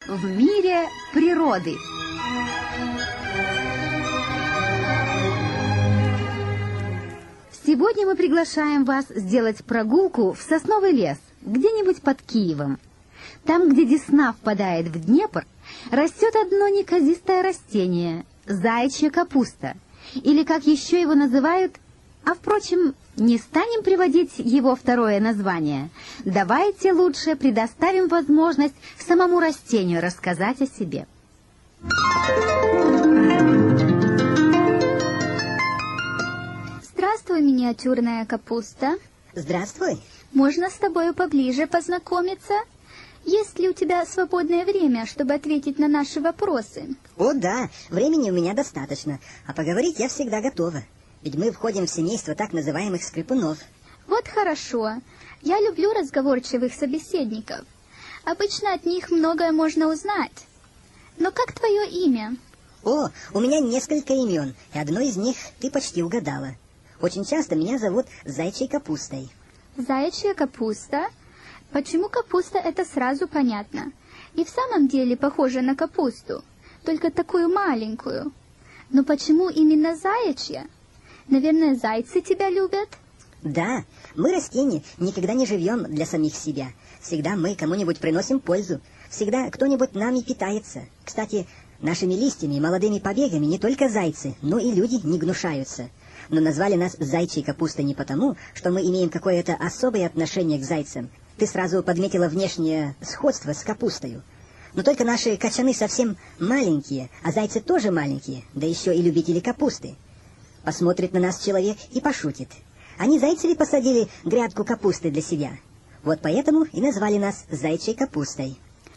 в мире природы. Сегодня мы приглашаем вас сделать прогулку в сосновый лес, где-нибудь под Киевом. Там, где Десна впадает в Днепр, растет одно неказистое растение – заячья капуста, или как еще его называют, а впрочем, не станем приводить его второе название. Давайте лучше предоставим возможность самому растению рассказать о себе. Здравствуй, миниатюрная капуста. Здравствуй. Можно с тобою поближе познакомиться? Есть ли у тебя свободное время, чтобы ответить на наши вопросы? О, да, времени у меня достаточно, а поговорить я всегда готова. Ведь мы входим в семейство так называемых скрипунов. Вот хорошо. Я люблю разговорчивых собеседников. Обычно от них многое можно узнать. Но как твое имя? О, у меня несколько имен, и одно из них ты почти угадала. Очень часто меня зовут Заячьей капустой. Заячья капуста? Почему капуста, это сразу понятно. И в самом деле похожа на капусту, только такую маленькую. Но почему именно заячья? Наверное, зайцы тебя любят? Да, мы, растения, никогда не живем для самих себя. Всегда мы кому-нибудь приносим пользу. Всегда кто-нибудь нами питается. Кстати, нашими листьями и молодыми побегами не только зайцы, но и люди не гнушаются. Но назвали нас зайчьей капустой не потому, что мы имеем какое-то особое отношение к зайцам. Ты сразу подметила внешнее сходство с капустою. Но только наши качаны совсем маленькие, а зайцы тоже маленькие, да еще и любители капусты. Посмотрит на нас человек и пошутит. Они зайцы ли посадили грядку капусты для себя? Вот поэтому и назвали нас Заячьей капустой.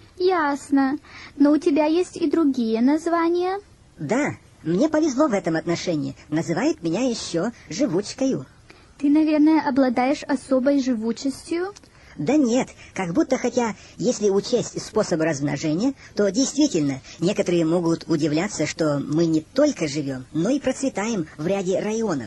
Ясно. Но у тебя есть и другие названия? Да, мне повезло в этом отношении. Называют меня еще живучкою. Ты, наверное, обладаешь особой живучестью? Да нет, как будто, хотя, если учесть способы размножения, то действительно, некоторые могут удивляться, что мы не только живем, но и процветаем в ряде районов.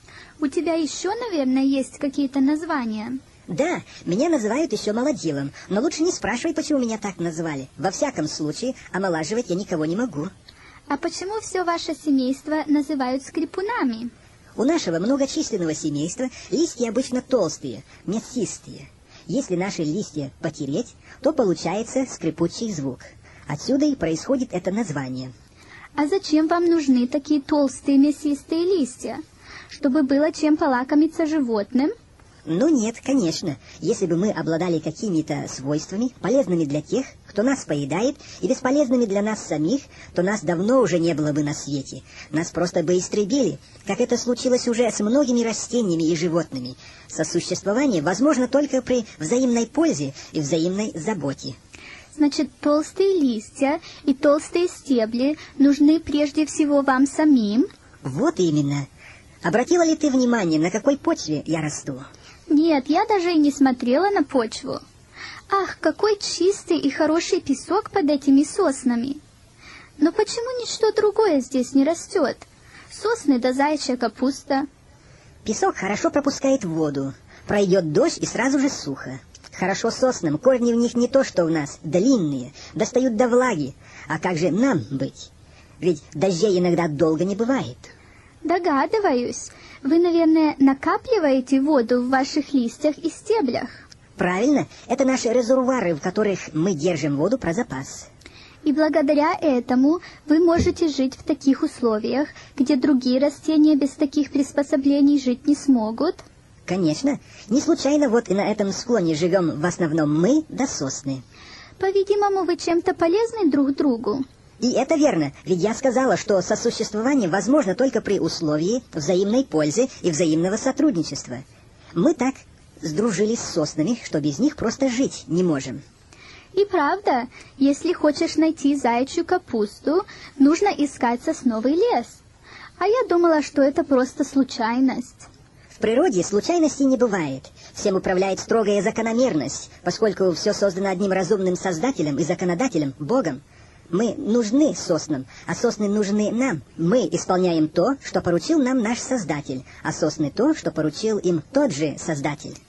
У тебя еще, наверное, есть какие-то названия? Да, меня называют еще молодилом, но лучше не спрашивай, почему меня так назвали. Во всяком случае, омолаживать я никого не могу. А почему все ваше семейство называют скрипунами? У нашего многочисленного семейства листья обычно толстые, мясистые. Если наши листья потереть, то получается скрипучий звук. Отсюда и происходит это название. А зачем вам нужны такие толстые мясистые листья? Чтобы было чем полакомиться животным? Ну нет, конечно. Если бы мы обладали какими-то свойствами, полезными для тех, кто нас поедает, и бесполезными для нас самих, то нас давно уже не было бы на свете. Нас просто бы истребили, как это случилось уже с многими растениями и животными. Сосуществование возможно только при взаимной пользе и взаимной заботе. Значит, толстые листья и толстые стебли нужны прежде всего вам самим? Вот именно. Обратила ли ты внимание, на какой почве я расту? Нет, я даже и не смотрела на почву. Ах, какой чистый и хороший песок под этими соснами. Но почему ничто другое здесь не растет? Сосны да заячья капуста. Песок хорошо пропускает воду. Пройдет дождь и сразу же сухо. Хорошо соснам, корни в них не то, что у нас, длинные, достают до влаги. А как же нам быть? Ведь дождей иногда долго не бывает. Догадываюсь. Вы, наверное, накапливаете воду в ваших листьях и стеблях. Правильно, это наши резервуары, в которых мы держим воду про запас. И благодаря этому вы можете жить в таких условиях, где другие растения без таких приспособлений жить не смогут? Конечно. Не случайно вот и на этом склоне живем в основном мы да сосны. По-видимому, вы чем-то полезны друг другу. И это верно, ведь я сказала, что сосуществование возможно только при условии взаимной пользы и взаимного сотрудничества. Мы так сдружились с соснами, что без них просто жить не можем. И правда, если хочешь найти заячью капусту, нужно искать сосновый лес. А я думала, что это просто случайность. В природе случайностей не бывает. Всем управляет строгая закономерность, поскольку все создано одним разумным создателем и законодателем, Богом. Мы нужны соснам, а сосны нужны нам. Мы исполняем то, что поручил нам наш Создатель, а сосны то, что поручил им тот же Создатель.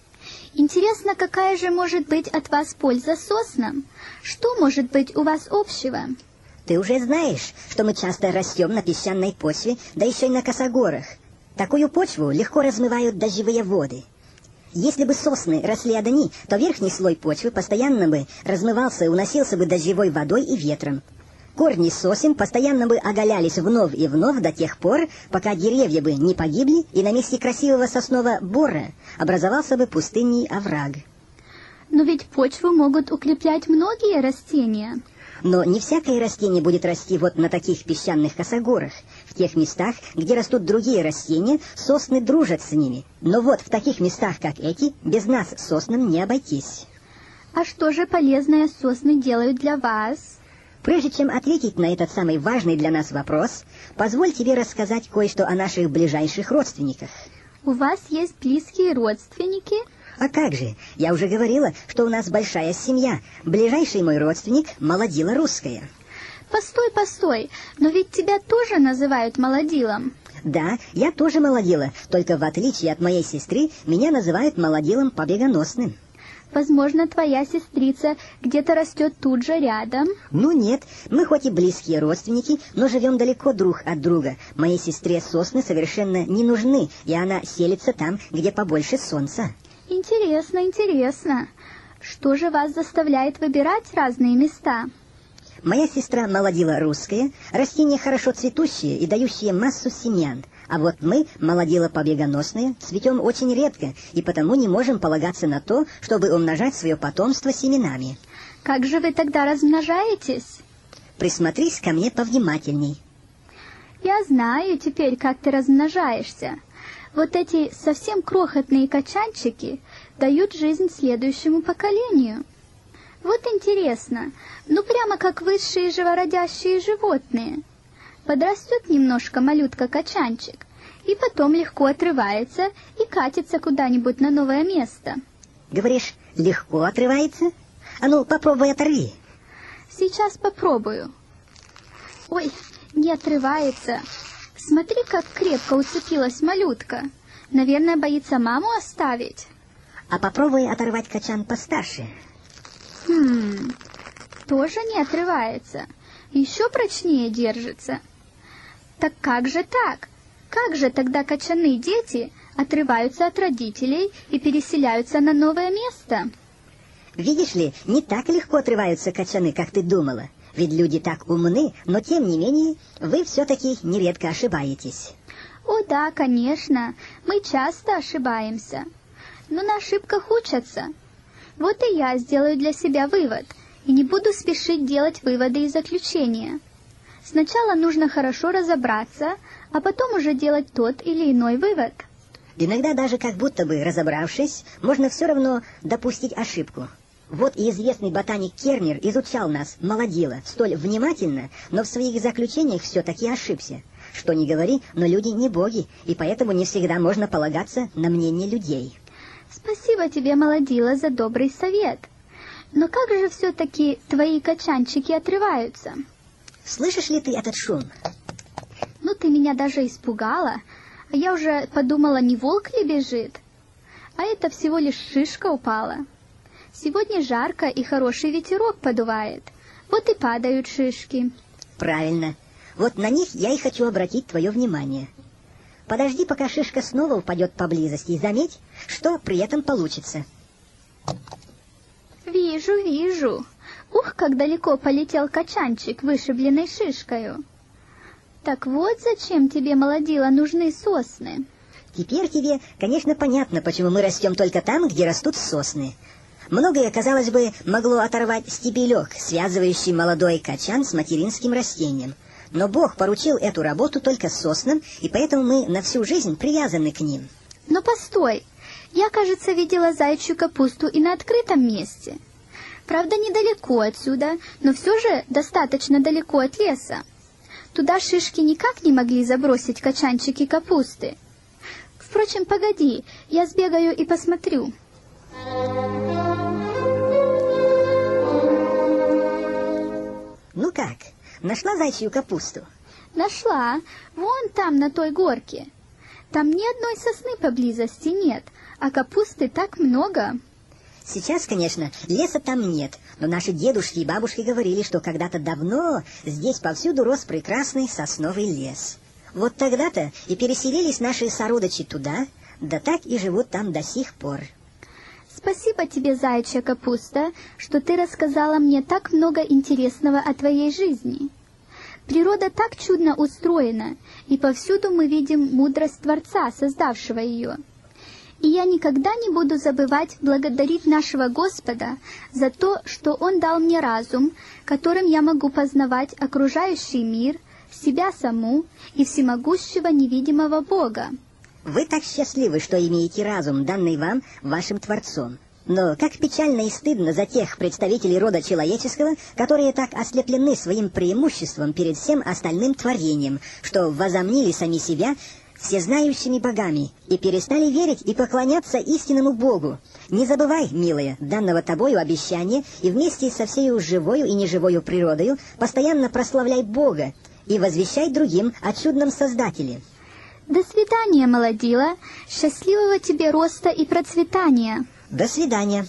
Интересно, какая же может быть от вас польза соснам? Что может быть у вас общего? Ты уже знаешь, что мы часто растем на песчаной почве, да еще и на косогорах. Такую почву легко размывают дождевые воды. Если бы сосны росли одни, то верхний слой почвы постоянно бы размывался и уносился бы дождевой водой и ветром. Корни сосен постоянно бы оголялись вновь и вновь до тех пор, пока деревья бы не погибли, и на месте красивого соснового бора образовался бы пустынный овраг. Но ведь почву могут укреплять многие растения. Но не всякое растение будет расти вот на таких песчаных косогорах. В тех местах, где растут другие растения, сосны дружат с ними. Но вот в таких местах, как эти, без нас соснам не обойтись. А что же полезные сосны делают для вас? Прежде чем ответить на этот самый важный для нас вопрос, позволь тебе рассказать кое-что о наших ближайших родственниках. У вас есть близкие родственники? А как же? Я уже говорила, что у нас большая семья. Ближайший мой родственник — Молодила Русская. Постой, постой, но ведь тебя тоже называют Молодилом. Да, я тоже Молодила, только в отличие от моей сестры, меня называют Молодилом Побегоносным. Возможно, твоя сестрица где-то растет тут же рядом. Ну нет, мы хоть и близкие родственники, но живем далеко друг от друга. Моей сестре сосны совершенно не нужны, и она селится там, где побольше солнца. Интересно, интересно. Что же вас заставляет выбирать разные места? Моя сестра Молодила Русская, растение хорошо цветущее и дающее массу семян. А вот мы, Молодила Побегоносная, цветем очень редко, и потому не можем полагаться на то, чтобы умножать свое потомство семенами. Как же вы тогда размножаетесь? Присмотрись ко мне повнимательней. Я знаю теперь, как ты размножаешься. Вот эти совсем крохотные качанчики дают жизнь следующему поколению. Вот интересно, ну прямо как высшие живородящие животные. Подрастет немножко малютка-качанчик, и потом легко отрывается и катится куда-нибудь на новое место. Говоришь, легко отрывается? А ну, попробуй оторви. Сейчас попробую. Ой, не отрывается. Смотри, как крепко уцепилась малютка. Наверное, боится маму оставить. А попробуй оторвать качан постарше. Тоже не отрывается. Еще прочнее держится. Так как же так? Как же тогда качаны дети отрываются от родителей и переселяются на новое место? Видишь ли, не так легко отрываются качаны, как ты думала. Ведь люди так умны, но тем не менее вы все-таки нередко ошибаетесь. О да, конечно, мы часто ошибаемся. Но на ошибках учатся. Вот и я сделаю для себя вывод, и не буду спешить делать выводы и заключения. Сначала нужно хорошо разобраться, а потом уже делать тот или иной вывод. Иногда даже как будто бы разобравшись, можно все равно допустить ошибку. Вот и известный ботаник Кернер изучал нас, Молодила, столь внимательно, но в своих заключениях все-таки ошибся. Что ни говори, но люди не боги, и поэтому не всегда можно полагаться на мнение людей. Спасибо тебе, Молодила, за добрый совет. Но как же все-таки твои качанчики отрываются? Слышишь ли ты этот шум? Ну, ты меня даже испугала. А я уже подумала, не волк ли бежит? А это всего лишь шишка упала. Сегодня жарко и хороший ветерок подувает. Вот и падают шишки. Правильно. Вот на них я и хочу обратить твое внимание. Подожди, пока шишка снова упадет поблизости, и заметь, что при этом получится. Вижу, вижу. Ух, как далеко полетел качанчик, вышибленный шишкою. Так вот зачем тебе, Молодила, нужны сосны. Теперь тебе, конечно, понятно, почему мы растем только там, где растут сосны. Многое, казалось бы, могло оторвать стебелек, связывающий молодой качан с материнским растением. Но Бог поручил эту работу только соснам, и поэтому мы на всю жизнь привязаны к ним. Но постой, я, кажется, видела заячью капусту и на открытом месте. Правда, недалеко отсюда, но все же достаточно далеко от леса. Туда шишки никак не могли забросить качанчики капусты. Впрочем, погоди, я сбегаю и посмотрю. Ну как, нашла зайчью капусту? Нашла, вон там, на той горке. Там ни одной сосны поблизости нет, А капусты так много. Сейчас, конечно, леса там нет, но наши дедушки и бабушки говорили, что когда-то давно здесь повсюду рос прекрасный сосновый лес. Вот тогда-то и переселились наши сородичи туда, да так и живут там до сих пор. Спасибо тебе, заячья капуста, что ты рассказала мне так много интересного о твоей жизни. Природа так чудно устроена, и повсюду мы видим мудрость Творца, создавшего ее. И я никогда не буду забывать благодарить нашего Господа за то, что Он дал мне разум, которым я могу познавать окружающий мир, себя саму и всемогущего невидимого Бога. Вы так счастливы, что имеете разум, данный вам вашим Творцом. Но как печально и стыдно за тех представителей рода человеческого, которые так ослеплены своим преимуществом перед всем остальным творением, что возомнили сами себя всезнающими богами и перестали верить и поклоняться истинному Богу. Не забывай, милая, данного тобою обещания, и вместе со всею живою и неживою природою постоянно прославляй Бога и возвещай другим о чудном Создателе. До свидания, молодила. Счастливого тебе роста и процветания. До свидания.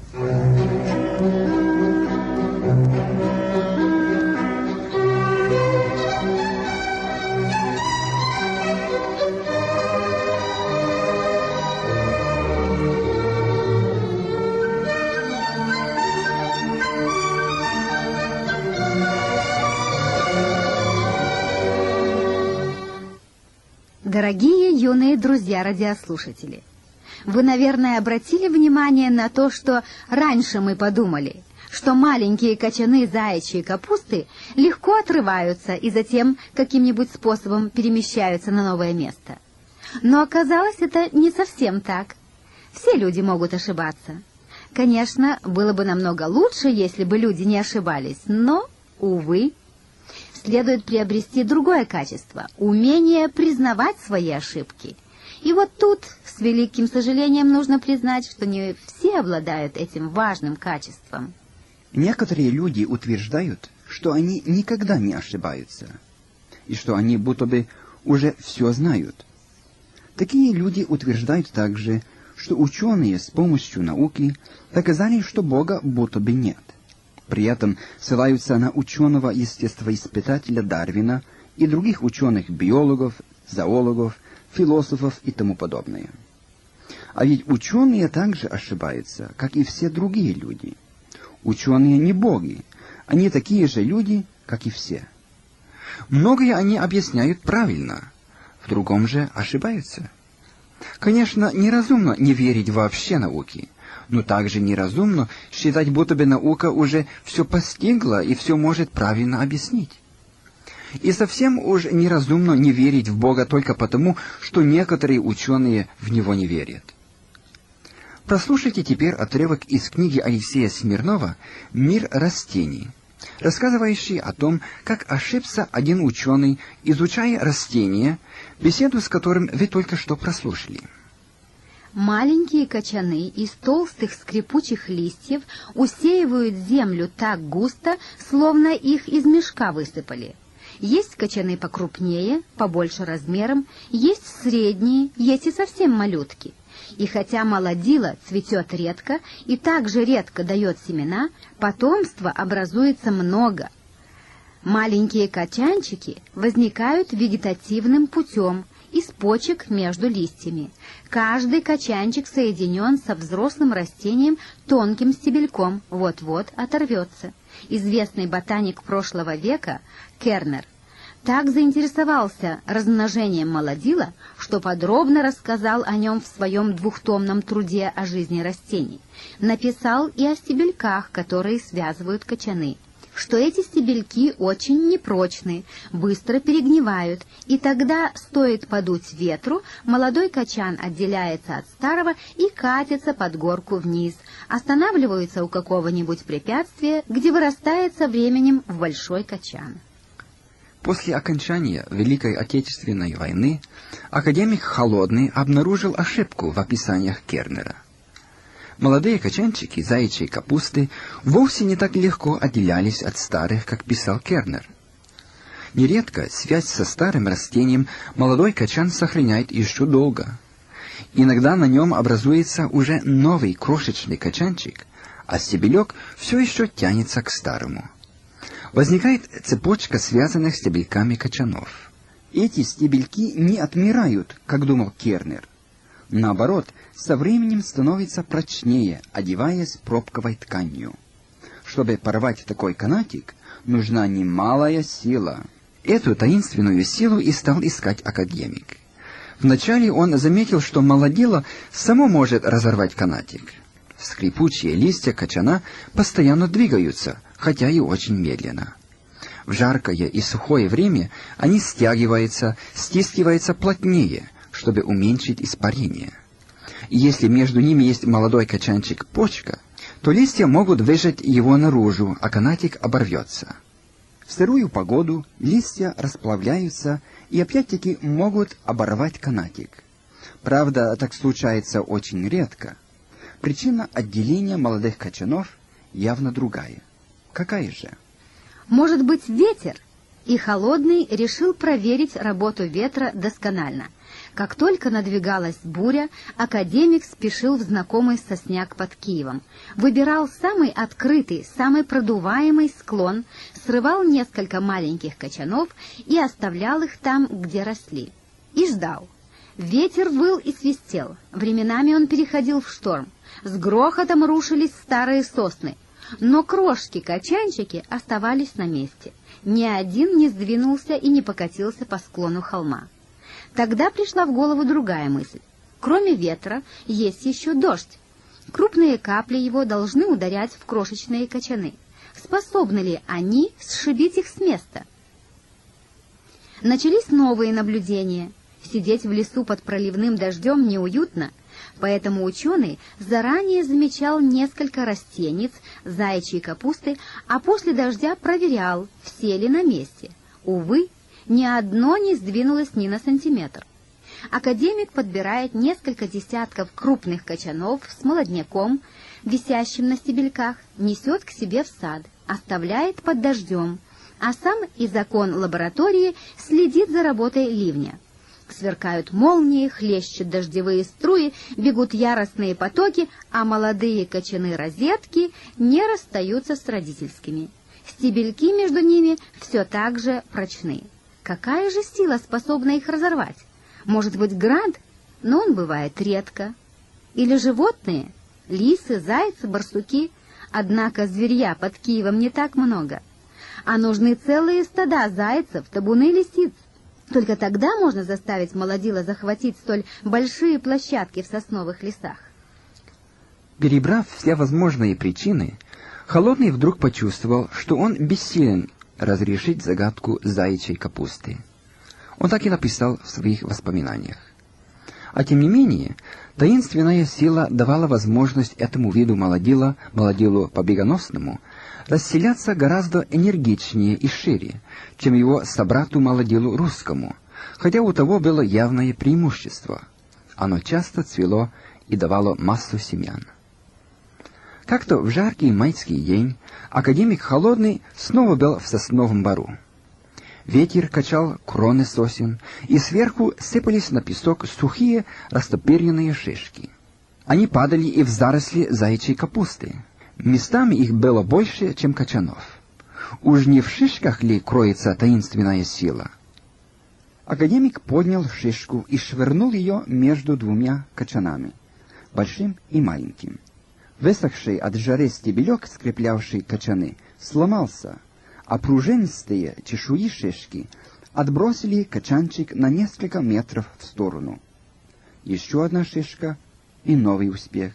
Дорогие юные друзья-радиослушатели, вы, наверное, обратили внимание на то, что раньше мы подумали, что маленькие качаны заячьей капусты легко отрываются и затем каким-нибудь способом перемещаются на новое место. Но оказалось, это не совсем так. Все люди могут ошибаться. Конечно, было бы намного лучше, если бы люди не ошибались, но, увы, следует приобрести другое качество – умение признавать свои ошибки. И вот тут, с великим сожалением, нужно признать, что не все обладают этим важным качеством. Некоторые люди утверждают, что они никогда не ошибаются, и что они будто бы уже все знают. Такие люди утверждают также, что ученые с помощью науки доказали, что Бога будто бы нет. При этом ссылаются на ученого-естествоиспытателя Дарвина и других ученых-биологов, зоологов, философов и тому подобное. А ведь ученые также ошибаются, как и все другие люди. Ученые не боги, они такие же люди, как и все. Многое они объясняют правильно, в другом же ошибаются. Конечно, неразумно не верить вообще науке, но также неразумно считать, будто бы наука уже все постигла и все может правильно объяснить. И совсем уж неразумно не верить в Бога только потому, что некоторые ученые в Него не верят. Прослушайте теперь отрывок из книги Алексея Смирнова «Мир растений», рассказывающий о том, как ошибся один ученый, изучая растения, беседу с которым вы только что прослушали. Маленькие качаны из толстых скрипучих листьев усеивают землю так густо, словно их из мешка высыпали. Есть качаны покрупнее, побольше размером, есть средние, есть и совсем малютки. И хотя молодила цветет редко и также редко дает семена, потомства образуется много. Маленькие качанчики возникают вегетативным путем из почек между листьями. Каждый качанчик соединен со взрослым растением тонким стебельком, вот-вот оторвется. Известный ботаник прошлого века Кернер так заинтересовался размножением молодила, что подробно рассказал о нем в своем двухтомном труде о жизни растений. Написал и о стебельках, которые связывают качаны, что эти стебельки очень непрочны, быстро перегнивают, и тогда стоит подуть ветру, молодой качан отделяется от старого и катится под горку вниз, останавливается у какого-нибудь препятствия, где вырастает со временем в большой качан. После окончания Великой Отечественной войны академик Холодный обнаружил ошибку в описаниях Кернера. Молодые качанчики заячьей капусты вовсе не так легко отделялись от старых, как писал Кернер. Нередко связь со старым растением молодой качан сохраняет еще долго. Иногда на нем образуется уже новый крошечный качанчик, а стебелек все еще тянется к старому. Возникает цепочка связанных стебельками качанов. Эти стебельки не отмирают, как думал Кернер. Наоборот, со временем становятся прочнее, одеваясь пробковой тканью. Чтобы порвать такой канатик, нужна немалая сила. Эту таинственную силу и стал искать академик. Вначале он заметил, что молодило само может разорвать канатик. Скрипучие листья качана постоянно двигаются, хотя и очень медленно. В жаркое и сухое время они стягиваются, стискиваются плотнее, чтобы уменьшить испарение. И если между ними есть молодой качанчик-почка, то листья могут выжать его наружу, а канатик оборвется. В сырую погоду листья расплавляются и опять-таки могут оборвать канатик. Правда, так случается очень редко. Причина отделения молодых качанов явно другая. Какая же? Может быть, ветер? И Холодный решил проверить работу ветра досконально. Как только надвигалась буря, академик спешил в знакомый сосняк под Киевом. Выбирал самый открытый, самый продуваемый склон, срывал несколько маленьких качанов и оставлял их там, где росли. И ждал. Ветер выл и свистел. Временами он переходил в шторм. С грохотом рушились старые сосны. Но крошки-качанчики оставались на месте. Ни один не сдвинулся и не покатился по склону холма. Тогда пришла в голову другая мысль. Кроме ветра, есть еще дождь. Крупные капли его должны ударять в крошечные качаны. Способны ли они сшибить их с места? Начались новые наблюдения. Сидеть в лесу под проливным дождем неуютно, поэтому ученый заранее замечал несколько растениц, заячьей капусты, а после дождя проверял, все ли на месте. Увы, ни одно не сдвинулось ни на сантиметр. Академик подбирает несколько десятков крупных качанов с молодняком, висящим на стебельках, несет к себе в сад, оставляет под дождем, а сам из окон лаборатории следит за работой ливня. Сверкают молнии, хлещут дождевые струи, бегут яростные потоки, а молодые качаны-розетки не расстаются с родительскими. Стебельки между ними все так же прочны. Какая же сила способна их разорвать? Может быть, град, но он бывает редко. Или животные, лисы, зайцы, барсуки. Однако зверья под Киевом не так много. А нужны целые стада зайцев, табуны лисиц. Только тогда можно заставить молодило захватить столь большие площадки в сосновых лесах. Перебрав все возможные причины, Холодный вдруг почувствовал, что он бессилен разрешить загадку заячьей капусты. Он так и написал в своих воспоминаниях. А тем не менее, таинственная сила давала возможность этому виду молодилу побегоносному, расселяться гораздо энергичнее и шире, чем его собрату-молодилу русскому, хотя у того было явное преимущество. Оно часто цвело и давало массу семян. Как-то в жаркий майский день академик Холодный снова был в сосновом бору. Ветер качал кроны сосен, и сверху сыпались на песок сухие растопыренные шишки. Они падали и в заросли заячьей капусты. Местами их было больше, чем качанов. Уж не в шишках ли кроется таинственная сила? Академик поднял шишку и швырнул ее между двумя качанами, большим и маленьким. Высохший от жары стебелек, скреплявший качаны, сломался, а пружинистые чешуи шишки отбросили качанчик на несколько метров в сторону. Еще одна шишка и новый успех.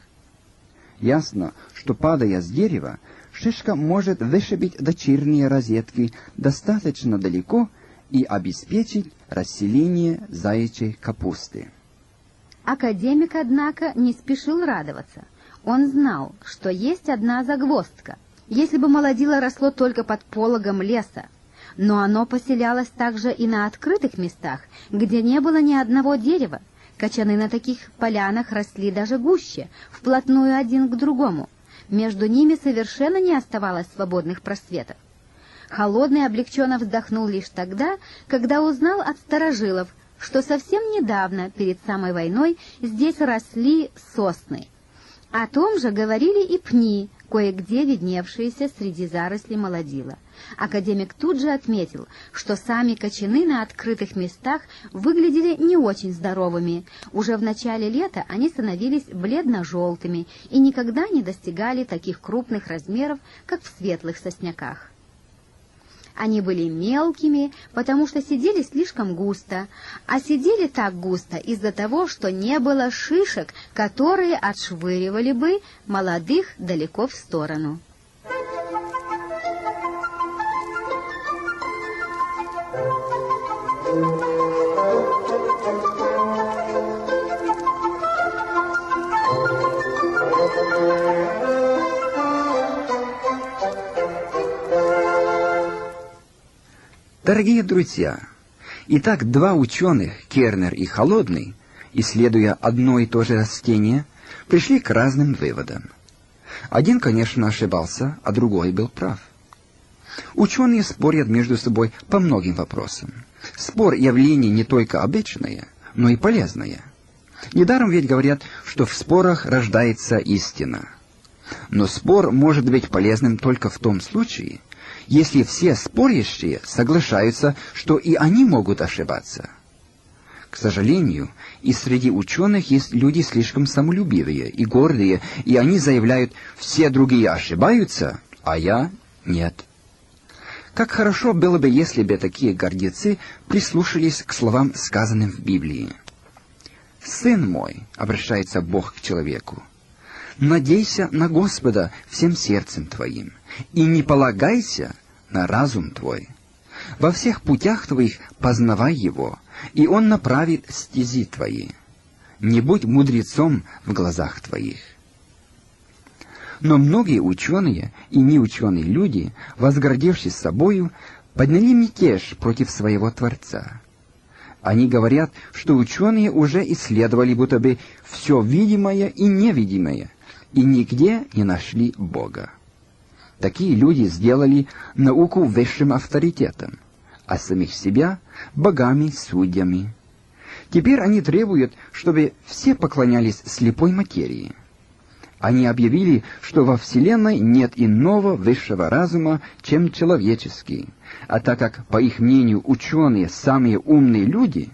Ясно, что, падая с дерева, шишка может вышибить дочерние розетки достаточно далеко и обеспечить расселение заячьей капусты. Академик, однако, не спешил радоваться. Он знал, что есть одна загвоздка. Если бы молодило росло только под пологом леса, но оно поселялось также и на открытых местах, где не было ни одного дерева. Качаны на таких полянах росли даже гуще, вплотную один к другому. Между ними совершенно не оставалось свободных просветов. Холодный облегченно вздохнул лишь тогда, когда узнал от старожилов, что совсем недавно, перед самой войной, здесь росли сосны. О том же говорили и пни, кое-где видневшиеся среди зарослей молодила. Академик тут же отметил, что сами кочаны на открытых местах выглядели не очень здоровыми. Уже в начале лета они становились бледно-желтыми и никогда не достигали таких крупных размеров, как в светлых сосняках. Они были мелкими, потому что сидели слишком густо, а сидели так густо из-за того, что не было шишек, которые отшвыривали бы молодых далеко в сторону. Дорогие друзья, итак, два ученых, Кернер и Холодный, исследуя одно и то же растение, пришли к разным выводам. Один, конечно, ошибался, а другой был прав. Ученые спорят между собой по многим вопросам. Спор — явление не только обычное, но и полезное. Недаром ведь говорят, что в спорах рождается истина. Но спор может быть полезным только в том случае, если все спорящие соглашаются, что и они могут ошибаться. К сожалению, и среди ученых есть люди слишком самолюбивые и гордые, и они заявляют: «Все другие ошибаются, а я нет». Как хорошо было бы, если бы такие гордецы прислушались к словам, сказанным в Библии. «Сын мой», — обращается Бог к человеку, — «надейся на Господа всем сердцем твоим, и не полагайся на разум твой. Во всех путях твоих познавай его, и он направит стези твои. Не будь мудрецом в глазах твоих». Но многие ученые и неученые люди, возгордившись собою, подняли мятеж против своего Творца. Они говорят, что ученые уже исследовали будто бы все видимое и невидимое, и нигде не нашли Бога. Такие люди сделали науку высшим авторитетом, а самих себя богами-судьями. Теперь они требуют, чтобы все поклонялись слепой материи. Они объявили, что во Вселенной нет иного высшего разума, чем человеческий, а так как, по их мнению, ученые самые умные люди,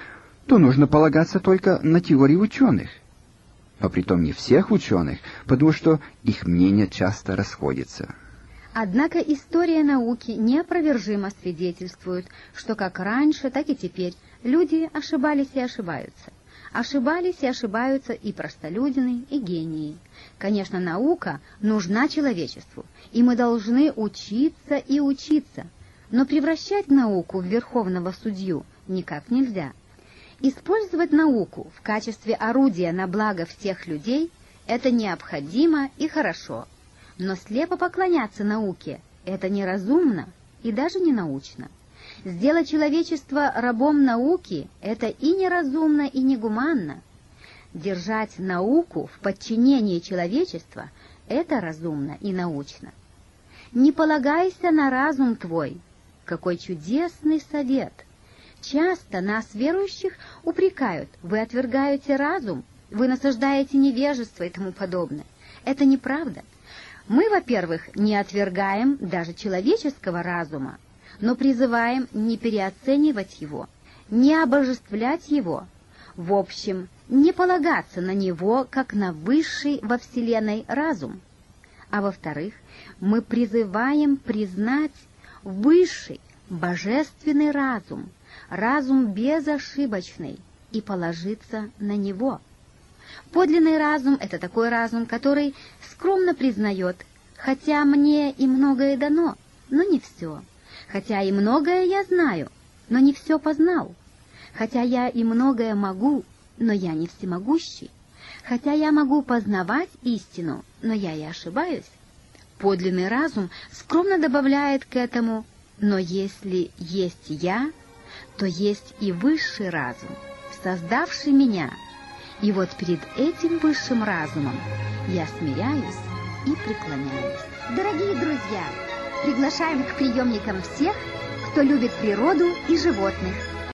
то нужно полагаться только на теории ученых. Но притом не всех ученых, потому что их мнения часто расходятся. Однако история науки неопровержимо свидетельствует, что как раньше, так и теперь люди ошибались и ошибаются. Ошибались и ошибаются и простолюдины, и гении. Конечно, наука нужна человечеству, и мы должны учиться и учиться, но превращать науку в верховного судью никак нельзя. Использовать науку в качестве орудия на благо всех людей – это необходимо и хорошо, но слепо поклоняться науке – это неразумно и даже не научно. Сделать человечество рабом науки – это и неразумно, и негуманно. Держать науку в подчинении человечества – это разумно и научно. Не полагайся на разум твой. Какой чудесный совет! Часто нас, верующих, упрекают: вы отвергаете разум, вы насаждаете невежество и тому подобное. Это неправда. Мы, во-первых, не отвергаем даже человеческого разума, но призываем не переоценивать его, не обожествлять его, в общем, не полагаться на него, как на высший во Вселенной разум. А во-вторых, мы призываем признать высший, божественный разум, разум безошибочный, и положиться на него. Подлинный разум — это такой разум, который скромно признает: хотя мне и многое дано, но не все. Хотя и многое я знаю, но не все познал. Хотя я и многое могу, но я не всемогущий. Хотя я могу познавать истину, но я и ошибаюсь. Подлинный разум скромно добавляет к этому: но если есть я, то есть и высший разум, создавший меня. И вот перед этим высшим разумом я смиряюсь и преклоняюсь. Дорогие друзья, приглашаем к приемникам всех, кто любит природу и животных.